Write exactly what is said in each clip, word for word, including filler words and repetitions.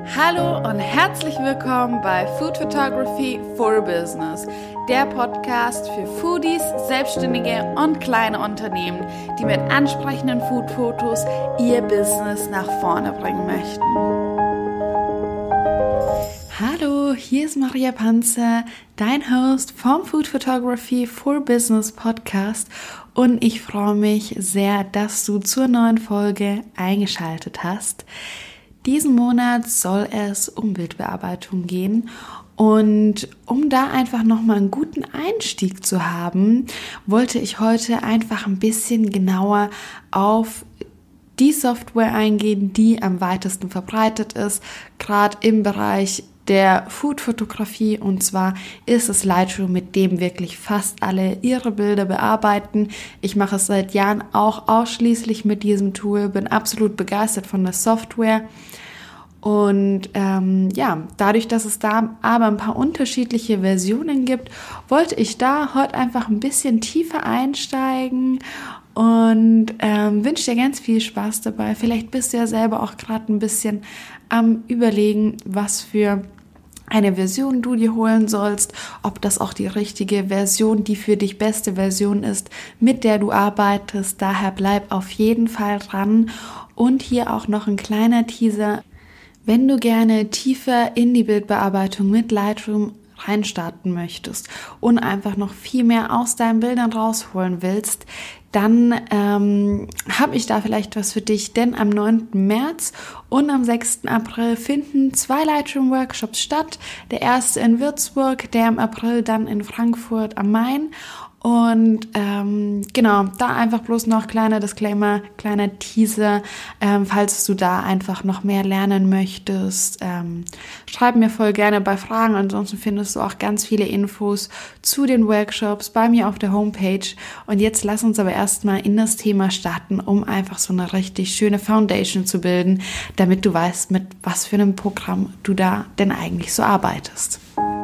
Hallo und herzlich willkommen bei Food Photography for Business, der Podcast für Foodies, Selbstständige und kleine Unternehmen, die mit ansprechenden Foodfotos ihr Business nach vorne bringen möchten. Hallo, hier ist Maria Panzer, dein Host vom Food Photography for Business Podcast und ich freue mich sehr, dass du zur neuen Folge eingeschaltet hast. Diesen Monat soll es um Bildbearbeitung gehen und um da einfach nochmal einen guten Einstieg zu haben, wollte ich heute einfach ein bisschen genauer auf die Software eingehen, die am weitesten verbreitet ist, gerade im Bereich der Food-Fotografie, und zwar ist es Lightroom, mit dem wirklich fast alle ihre Bilder bearbeiten. Ich mache es seit Jahren auch ausschließlich mit diesem Tool, bin absolut begeistert von der Software. Und ähm, ja, dadurch, dass es da aber ein paar unterschiedliche Versionen gibt, wollte ich da heute einfach ein bisschen tiefer einsteigen und ähm, wünsche dir ganz viel Spaß dabei. Vielleicht bist du ja selber auch gerade ein bisschen am Überlegen, was für eine Version du dir holen sollst, ob das auch die richtige Version, die für dich beste Version ist, mit der du arbeitest. Daher bleib auf jeden Fall dran. Und hier auch noch ein kleiner Teaser. Wenn du gerne tiefer in die Bildbearbeitung mit Lightroom reinstarten möchtest und einfach noch viel mehr aus deinen Bildern rausholen willst, dann ähm, habe ich da vielleicht was für dich, denn am neunten März und am sechsten April finden zwei Lightroom-Workshops statt. Der erste in Würzburg, der im April dann in Frankfurt am Main. Und ähm, genau, da einfach bloß noch kleiner Disclaimer, kleiner Teaser, ähm, falls du da einfach noch mehr lernen möchtest. Ähm, schreib mir voll gerne bei Fragen, ansonsten findest du auch ganz viele Infos zu den Workshops bei mir auf der Homepage. Und jetzt lass uns aber erstmal in das Thema starten, um einfach so eine richtig schöne Foundation zu bilden, damit du weißt, mit was für einem Programm du da denn eigentlich so arbeitest.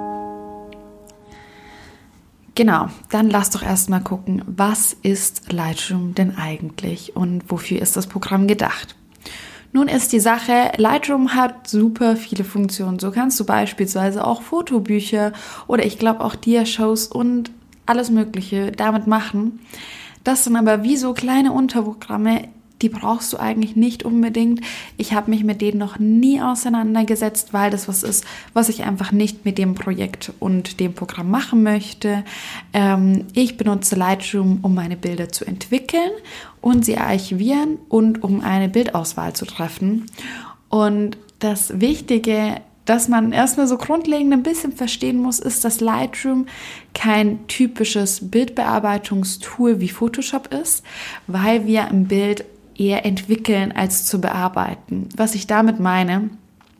Genau, dann lass doch erstmal gucken, was ist Lightroom denn eigentlich und wofür ist das Programm gedacht? Nun ist die Sache, Lightroom hat super viele Funktionen. So kannst du beispielsweise auch Fotobücher oder ich glaube auch Dia-Shows und alles Mögliche damit machen. Das sind aber wie so kleine Unterprogramme, die brauchst du eigentlich nicht unbedingt. Ich habe mich mit denen noch nie auseinandergesetzt, weil das was ist, was ich einfach nicht mit dem Projekt und dem Programm machen möchte. Ähm, ich benutze Lightroom, um meine Bilder zu entwickeln und sie archivieren und um eine Bildauswahl zu treffen. Und das Wichtige, dass man erstmal so grundlegend ein bisschen verstehen muss, ist, dass Lightroom kein typisches Bildbearbeitungstool wie Photoshop ist, weil wir im Bild eher entwickeln als zu bearbeiten. Was ich damit meine,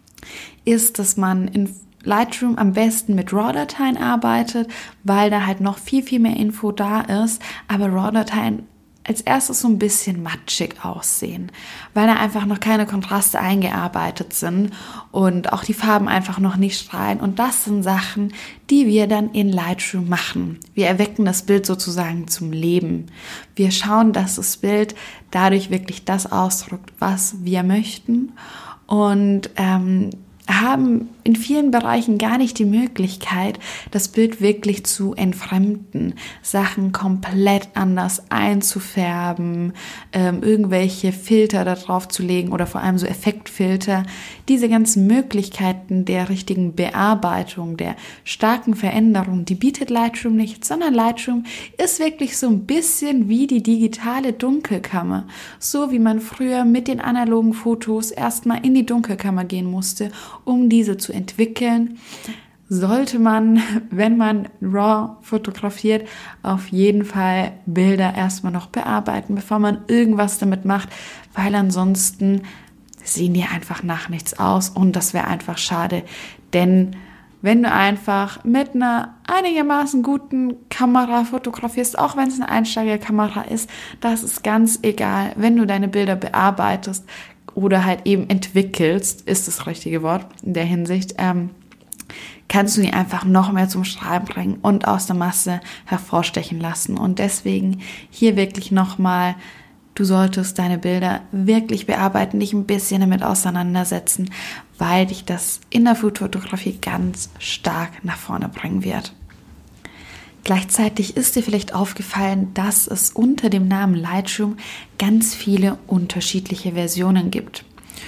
ist, dass man in Lightroom am besten mit RAW-Dateien arbeitet, weil da halt noch viel, viel mehr Info da ist, aber RAW-Dateien als erstes so ein bisschen matschig aussehen, weil da einfach noch keine Kontraste eingearbeitet sind und auch die Farben einfach noch nicht strahlen. Und das sind Sachen, die wir dann in Lightroom machen. Wir erwecken das Bild sozusagen zum Leben. Wir schauen, dass das Bild dadurch wirklich das ausdrückt, was wir möchten, und ähm, haben in vielen Bereichen gar nicht die Möglichkeit, das Bild wirklich zu entfremden, Sachen komplett anders einzufärben, ähm, irgendwelche Filter da drauf zu legen oder vor allem so Effektfilter. Diese ganzen Möglichkeiten der richtigen Bearbeitung, der starken Veränderung, die bietet Lightroom nicht, sondern Lightroom ist wirklich so ein bisschen wie die digitale Dunkelkammer. So wie man früher mit den analogen Fotos erstmal in die Dunkelkammer gehen musste, um diese zu entwickeln, sollte man, wenn man RAW fotografiert, auf jeden Fall Bilder erstmal noch bearbeiten, bevor man irgendwas damit macht, weil ansonsten sehen die einfach nach nichts aus und das wäre einfach schade, denn wenn du einfach mit einer einigermaßen guten Kamera fotografierst, auch wenn es eine Einsteigerkamera ist, das ist ganz egal, wenn du deine Bilder bearbeitest oder halt eben entwickelst, ist das richtige Wort in der Hinsicht, ähm, kannst du die einfach noch mehr zum Strahlen bringen und aus der Masse hervorstechen lassen. Und deswegen hier wirklich nochmal, du solltest deine Bilder wirklich bearbeiten, dich ein bisschen damit auseinandersetzen, weil dich das in der Foodfotografie ganz stark nach vorne bringen wird. Gleichzeitig ist dir vielleicht aufgefallen, dass es unter dem Namen Lightroom ganz viele unterschiedliche Versionen gibt.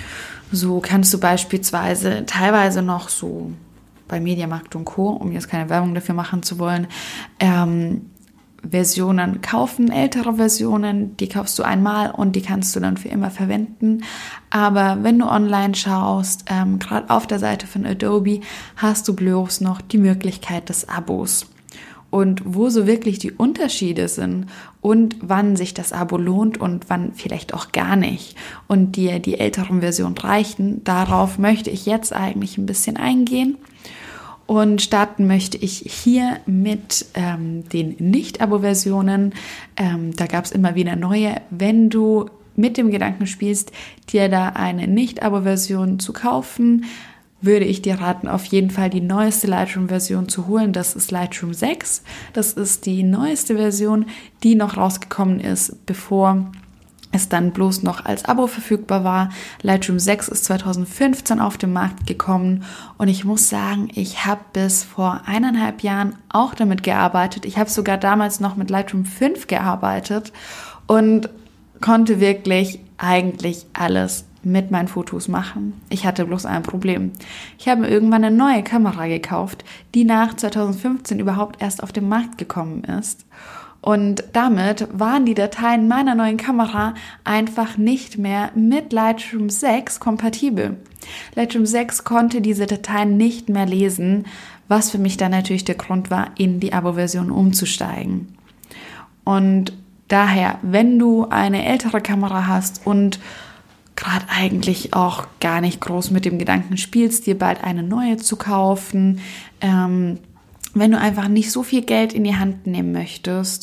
So kannst du beispielsweise teilweise noch so bei Mediamarkt und Co., um jetzt keine Werbung dafür machen zu wollen, ähm, Versionen kaufen, ältere Versionen, die kaufst du einmal und die kannst du dann für immer verwenden. Aber wenn du online schaust, ähm, gerade auf der Seite von Adobe, hast du bloß noch die Möglichkeit des Abos. Und wo so wirklich die Unterschiede sind und wann sich das Abo lohnt und wann vielleicht auch gar nicht und dir die älteren Versionen reichen, darauf möchte ich jetzt eigentlich ein bisschen eingehen. Und starten möchte ich hier mit ähm, den Nicht-Abo-Versionen. Ähm, da gab es immer wieder neue. Wenn du mit dem Gedanken spielst, dir da eine Nicht-Abo-Version zu kaufen, würde ich dir raten, auf jeden Fall die neueste Lightroom-Version zu holen. Das ist Lightroom sechs. Das ist die neueste Version, die noch rausgekommen ist, bevor es dann bloß noch als Abo verfügbar war. Lightroom sechs ist zweitausendfünfzehn auf den Markt gekommen und ich muss sagen, ich habe bis vor eineinhalb Jahren auch damit gearbeitet. Ich habe sogar damals noch mit Lightroom fünf gearbeitet und konnte wirklich eigentlich alles mit meinen Fotos machen. Ich hatte bloß ein Problem. Ich habe mir irgendwann eine neue Kamera gekauft, die nach zweitausendfünfzehn überhaupt erst auf den Markt gekommen ist. Und damit waren die Dateien meiner neuen Kamera einfach nicht mehr mit Lightroom sechs kompatibel. Lightroom sechs konnte diese Dateien nicht mehr lesen, was für mich dann natürlich der Grund war, in die Abo-Version umzusteigen. Und daher, wenn du eine ältere Kamera hast und gerade eigentlich auch gar nicht groß mit dem Gedanken spielst, dir bald eine neue zu kaufen, ähm, wenn du einfach nicht so viel Geld in die Hand nehmen möchtest,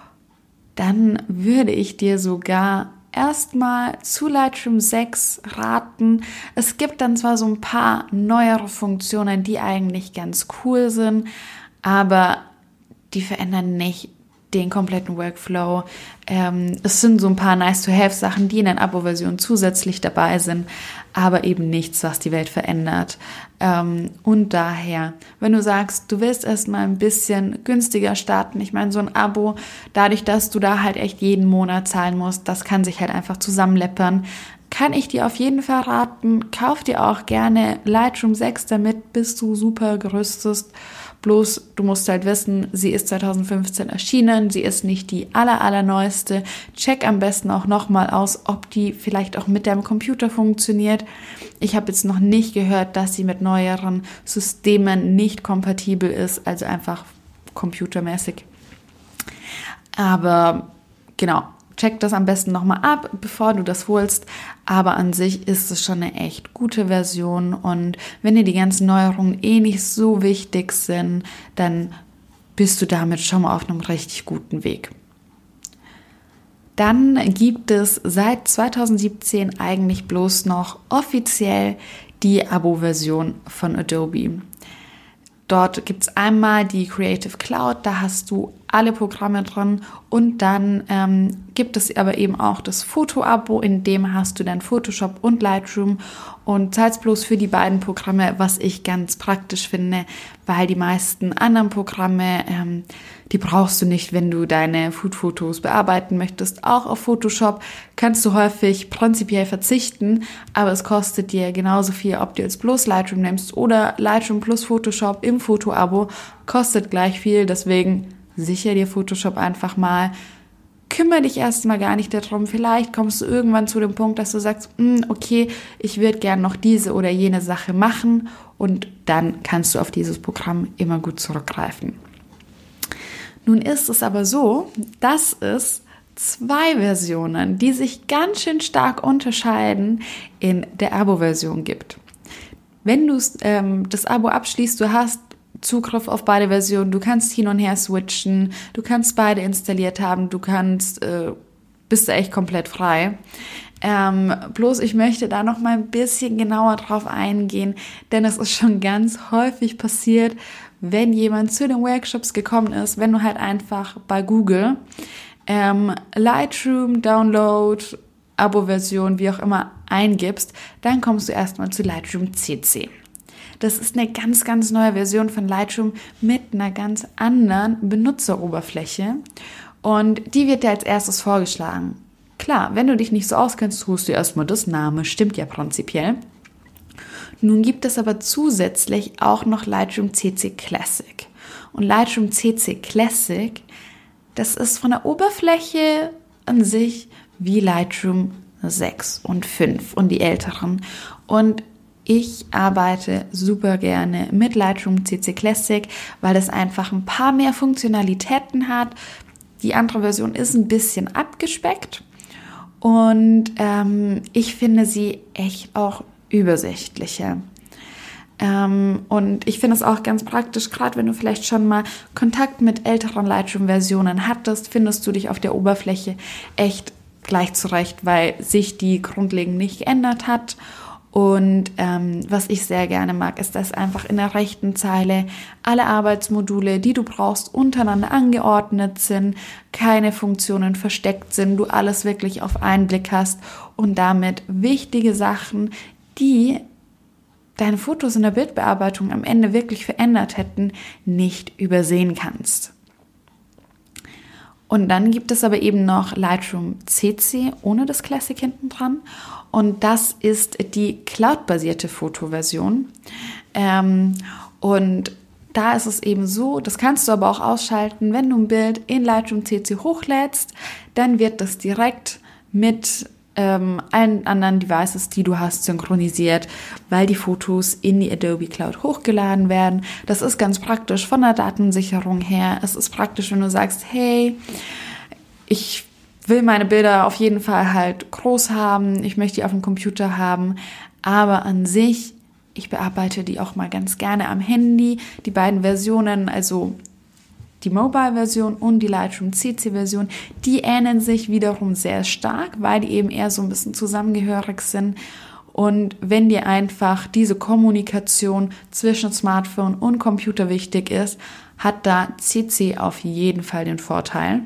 dann würde ich dir sogar erstmal zu Lightroom sechs raten. Es gibt dann zwar so ein paar neuere Funktionen, die eigentlich ganz cool sind, aber die verändern nicht den kompletten Workflow. Ähm, es sind so ein paar Nice-to-have-Sachen, die in der Abo-Version zusätzlich dabei sind, aber eben nichts, was die Welt verändert. Ähm, und daher, wenn du sagst, du willst erstmal ein bisschen günstiger starten, ich meine, so ein Abo, dadurch, dass du da halt echt jeden Monat zahlen musst, das kann sich halt einfach zusammenleppern, kann ich dir auf jeden Fall raten, kauf dir auch gerne Lightroom sechs, damit bist du super gerüstet. Bloß, du musst halt wissen, sie ist zweitausendfünfzehn erschienen, sie ist nicht die aller, allerneueste. Check am besten auch nochmal aus, ob die vielleicht auch mit deinem Computer funktioniert. Ich habe jetzt noch nicht gehört, dass sie mit neueren Systemen nicht kompatibel ist, also einfach computermäßig. Aber genau, check das am besten nochmal ab, bevor du das holst. Aber an sich ist es schon eine echt gute Version. Und wenn dir die ganzen Neuerungen eh nicht so wichtig sind, dann bist du damit schon mal auf einem richtig guten Weg. Dann gibt es seit zweitausendsiebzehn eigentlich bloß noch offiziell die Abo-Version von Adobe. Dort gibt es einmal die Creative Cloud, da hast du alle Programme drin und dann ähm, gibt es aber eben auch das Foto-Abo, in dem hast du dann Photoshop und Lightroom und zahlst bloß für die beiden Programme, was ich ganz praktisch finde, weil die meisten anderen Programme, ähm, die brauchst du nicht, wenn du deine Food-Fotos bearbeiten möchtest. Auch auf Photoshop kannst du häufig prinzipiell verzichten, aber es kostet dir genauso viel, ob du jetzt bloß Lightroom nimmst oder Lightroom plus Photoshop im Foto-Abo, kostet gleich viel, deswegen sicher dir Photoshop einfach mal. Kümmere dich erstmal gar nicht darum. Vielleicht kommst du irgendwann zu dem Punkt, dass du sagst, okay, ich würde gern noch diese oder jene Sache machen und dann kannst du auf dieses Programm immer gut zurückgreifen. Nun ist es aber so, dass es zwei Versionen, die sich ganz schön stark unterscheiden, in der Abo-Version gibt. Wenn du ähm, das Abo abschließt, du hast Zugriff auf beide Versionen, du kannst hin und her switchen, du kannst beide installiert haben, du kannst, äh, bist echt komplett frei. Ähm, bloß ich möchte da noch mal ein bisschen genauer drauf eingehen, denn es ist schon ganz häufig passiert, wenn jemand zu den Workshops gekommen ist, wenn du halt einfach bei Google ähm, Lightroom, Download, Abo-Version, wie auch immer eingibst, dann kommst du erstmal zu Lightroom C C. Das ist eine ganz, ganz neue Version von Lightroom mit einer ganz anderen Benutzeroberfläche und die wird dir als erstes vorgeschlagen. Klar, wenn du dich nicht so auskennst, tust du erstmal das Name, stimmt ja prinzipiell. Nun gibt es aber zusätzlich auch noch Lightroom C C Classic. Und Lightroom C C Classic, das ist von der Oberfläche an sich wie Lightroom sechs und fünf und die älteren. Und ich arbeite super gerne mit Lightroom C C Classic, weil es einfach ein paar mehr Funktionalitäten hat. Die andere Version ist ein bisschen abgespeckt und ähm, ich finde sie echt auch übersichtlicher. Ähm, und ich finde es auch ganz praktisch, gerade wenn du vielleicht schon mal Kontakt mit älteren Lightroom-Versionen hattest, findest du dich auf der Oberfläche echt gleich zurecht, weil sich die grundlegend nicht geändert hat. Und ähm, was ich sehr gerne mag, ist, dass einfach in der rechten Zeile alle Arbeitsmodule, die du brauchst, untereinander angeordnet sind, keine Funktionen versteckt sind, du alles wirklich auf einen Blick hast und damit wichtige Sachen, die deine Fotos in der Bildbearbeitung am Ende wirklich verändert hätten, nicht übersehen kannst. Und dann gibt es aber eben noch Lightroom C C ohne das Classic hinten dran. Und das ist die Cloud-basierte Fotoversion. Ähm, und da ist es eben so, das kannst du aber auch ausschalten, wenn du ein Bild in Lightroom C C hochlädst, dann wird das direkt mit ähm, allen anderen Devices, die du hast, synchronisiert, weil die Fotos in die Adobe Cloud hochgeladen werden. Das ist ganz praktisch von der Datensicherung her. Es ist praktisch, wenn du sagst, hey, ich will meine Bilder auf jeden Fall halt groß haben, ich möchte die auf dem Computer haben, aber an sich, ich bearbeite die auch mal ganz gerne am Handy. Die beiden Versionen, also die Mobile-Version und die Lightroom C C-Version, die ähneln sich wiederum sehr stark, weil die eben eher so ein bisschen zusammengehörig sind. Und wenn dir einfach diese Kommunikation zwischen Smartphone und Computer wichtig ist, hat da C C auf jeden Fall den Vorteil.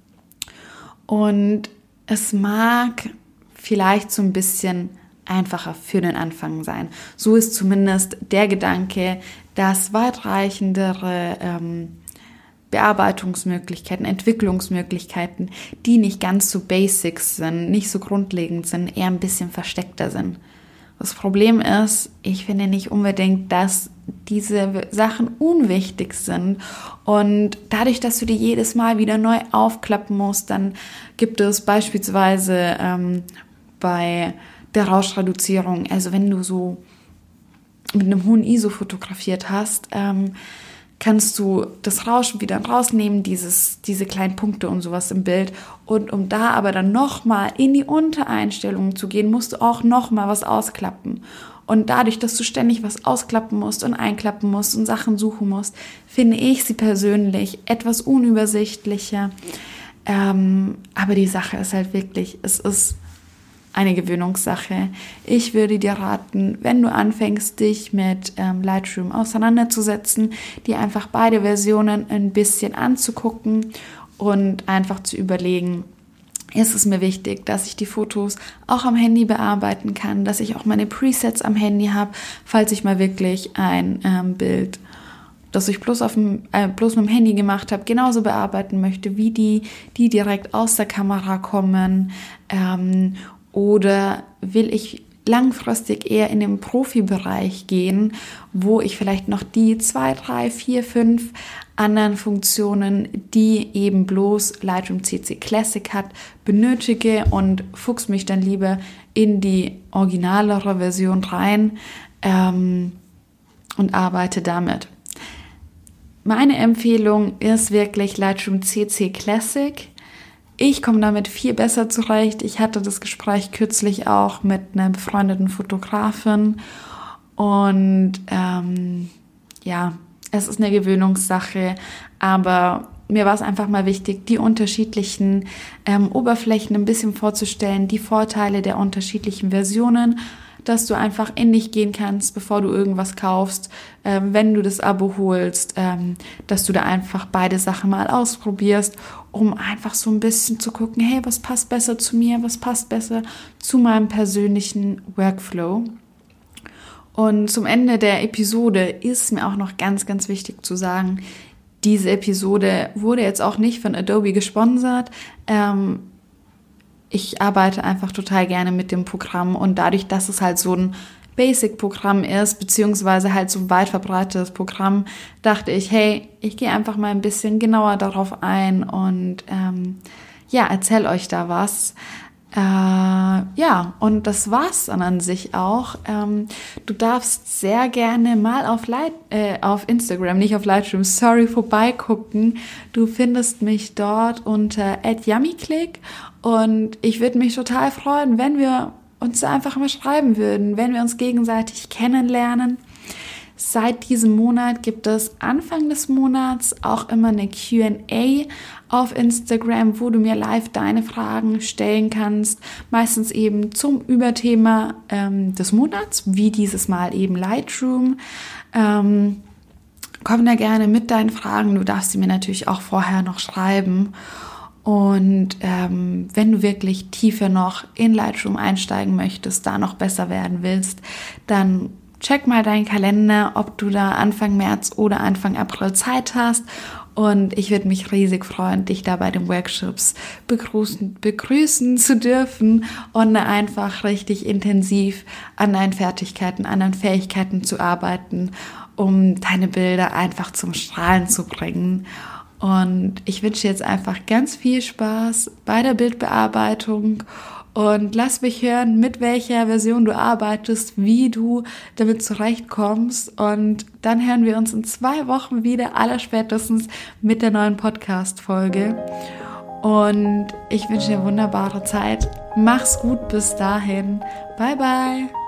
Und es mag vielleicht so ein bisschen einfacher für den Anfang sein. So ist zumindest der Gedanke, dass weitreichendere ähm, Bearbeitungsmöglichkeiten, Entwicklungsmöglichkeiten, die nicht ganz so basics sind, nicht so grundlegend sind, eher ein bisschen versteckter sind. Das Problem ist, ich finde nicht unbedingt, dass diese Sachen unwichtig sind und dadurch, dass du die jedes Mal wieder neu aufklappen musst, dann gibt es beispielsweise ähm, bei der Rauschreduzierung, also wenn du so mit einem hohen I S O fotografiert hast, ähm, kannst du das Rauschen wieder rausnehmen, dieses, diese kleinen Punkte und sowas im Bild. Und um da aber dann nochmal in die Untereinstellungen zu gehen, musst du auch nochmal was ausklappen. Und dadurch, dass du ständig was ausklappen musst und einklappen musst und Sachen suchen musst, finde ich sie persönlich etwas unübersichtlicher. Ähm, aber die Sache ist halt wirklich, es ist eine Gewöhnungssache. Ich würde dir raten, wenn du anfängst, dich mit ähm, Lightroom auseinanderzusetzen, dir einfach beide Versionen ein bisschen anzugucken und einfach zu überlegen, ist es mir wichtig, dass ich die Fotos auch am Handy bearbeiten kann, dass ich auch meine Presets am Handy habe, falls ich mal wirklich ein ähm, Bild, das ich bloß, auf dem, äh, bloß mit dem Handy gemacht habe, genauso bearbeiten möchte, wie die, die direkt aus der Kamera kommen. Ähm, oder will ich langfristig eher in den Profibereich gehen, wo ich vielleicht noch die zwei, drei, vier, fünf anderen Funktionen, die eben bloß Lightroom C C Classic hat, benötige und fuchs mich dann lieber in die originalere Version rein ähm, und arbeite damit. Meine Empfehlung ist wirklich Lightroom C C Classic. Ich komme damit viel besser zurecht. Ich hatte das Gespräch kürzlich auch mit einer befreundeten Fotografin und ähm, ja, es ist eine Gewöhnungssache, aber mir war es einfach mal wichtig, die unterschiedlichen ähm, Oberflächen ein bisschen vorzustellen, die Vorteile der unterschiedlichen Versionen. dass du einfach in dich gehen kannst, bevor du irgendwas kaufst, ähm, wenn du das Abo holst, ähm, dass du da einfach beide Sachen mal ausprobierst, um einfach so ein bisschen zu gucken, hey, was passt besser zu mir, was passt besser zu meinem persönlichen Workflow. Und zum Ende der Episode ist mir auch noch ganz, ganz wichtig zu sagen, diese Episode wurde jetzt auch nicht von Adobe gesponsert. Ähm, ich arbeite einfach total gerne mit dem Programm und dadurch, dass es halt so ein Basic-Programm ist, beziehungsweise halt so ein weit verbreitetes Programm, dachte ich, hey, ich gehe einfach mal ein bisschen genauer darauf ein und ähm, ja, erzähl euch da was. Äh, ja, und das war's dann an sich auch. Ähm, du darfst sehr gerne mal auf, Light, äh, auf Instagram, nicht auf Lightroom, sorry, vorbeigucken. Du findest mich dort unter at yummyclick und ich würde mich total freuen, wenn wir uns einfach mal schreiben würden, wenn wir uns gegenseitig kennenlernen. Seit diesem Monat gibt es Anfang des Monats auch immer eine Q and A auf Instagram, wo du mir live deine Fragen stellen kannst. Meistens eben zum Überthema ähm, des Monats, wie dieses Mal eben Lightroom. Ähm, komm da gerne mit deinen Fragen. Du darfst sie mir natürlich auch vorher noch schreiben. Und ähm, wenn du wirklich tiefer noch in Lightroom einsteigen möchtest, da noch besser werden willst, dann check mal deinen Kalender, ob du da Anfang März oder Anfang April Zeit hast. Und ich würde mich riesig freuen, dich da bei den Workshops begrüßen, begrüßen zu dürfen und einfach richtig intensiv an deinen Fertigkeiten, an deinen Fähigkeiten zu arbeiten, um deine Bilder einfach zum Strahlen zu bringen. Und ich wünsche jetzt einfach ganz viel Spaß bei der Bildbearbeitung und lass mich hören, mit welcher Version du arbeitest, wie du damit zurechtkommst. Und dann hören wir uns in zwei Wochen wieder, allerspätestens mit der neuen Podcast-Folge. Und ich wünsche dir eine wunderbare Zeit. Mach's gut bis dahin. Bye, bye.